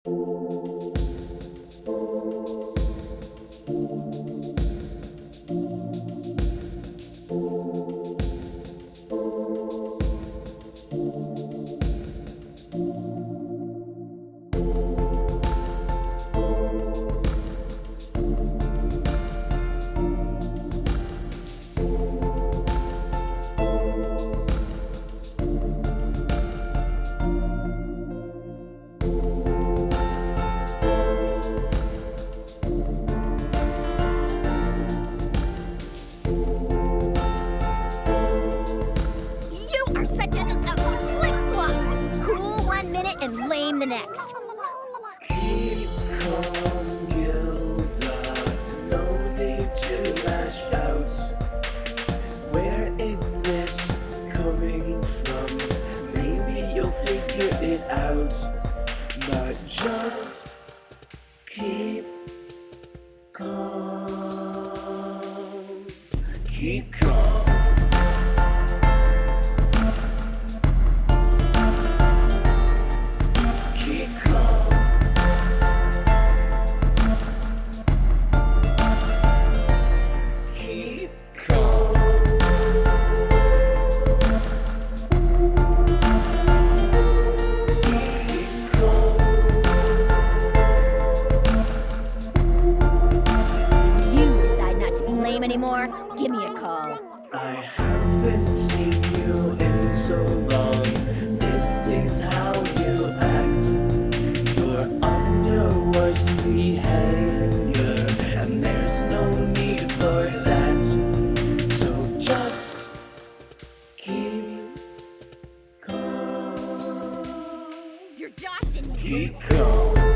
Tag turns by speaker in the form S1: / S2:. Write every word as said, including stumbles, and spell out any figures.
S1: And lame the next.
S2: Keep calm, Gilda. No need to lash out. Where is this coming from? Maybe you'll figure it out. But just keep calm. Keep calm.
S1: Anymore, give me a call.
S2: I haven't seen you in so long. This is how you act. You're on your worst behavior, and there's no need for that. So just keep calm.
S1: You're Josh and
S2: keep calm.